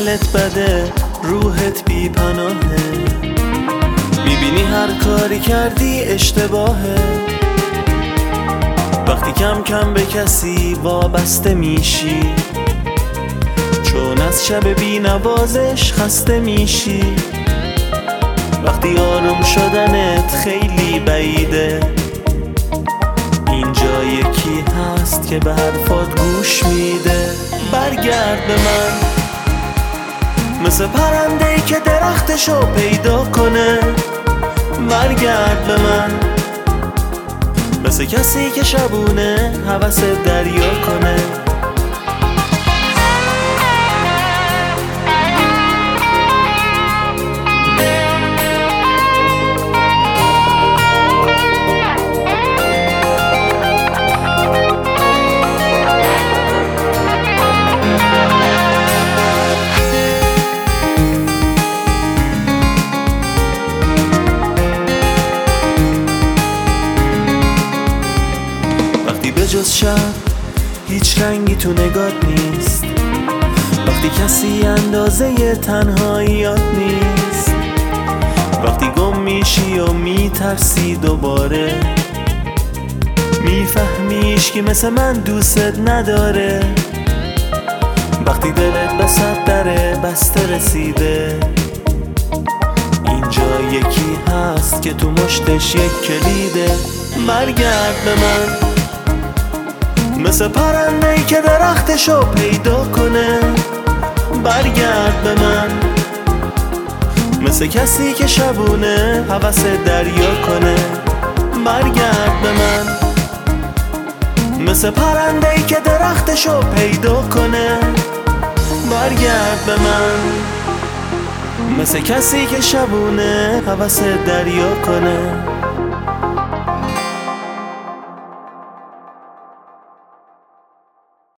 حالت بده، روحت بی پناهه، میبینی هر کاری کردی اشتباهه. وقتی کم کم به کسی وابسته میشی، چون از شب بی نوازش خسته میشی. وقتی آروم شدنت خیلی بعیده، اینجا یکی هست که به حرفات گوش میده. برگرد به من، مثل پرنده‌ای که درختشو پیدا کنه. برگرد به من، مثل کسی که شبونه هوس دریا کنه. به جز شب هیچ رنگی تو نگات نیست، وقتی کسی اندازه تنهاییات نیست، وقتی گم میشی و میترسی دوباره، میفهمیش که مثل من دوست نداره. وقتی دلت به صد در بسته رسیده، اینجا یکی هست که تو مشتش یک کلیده. برگرد به من، مثل پرنده‌ای که درختشو پیدا کنه. برگرد به من، مثل کسی که شبونه هوس دریا کنه. برگرد به من، مثل پرنده‌ای که درختشو پیدا کنه. برگرد به من، مثل کسی که شبونه هوس دریا کنه.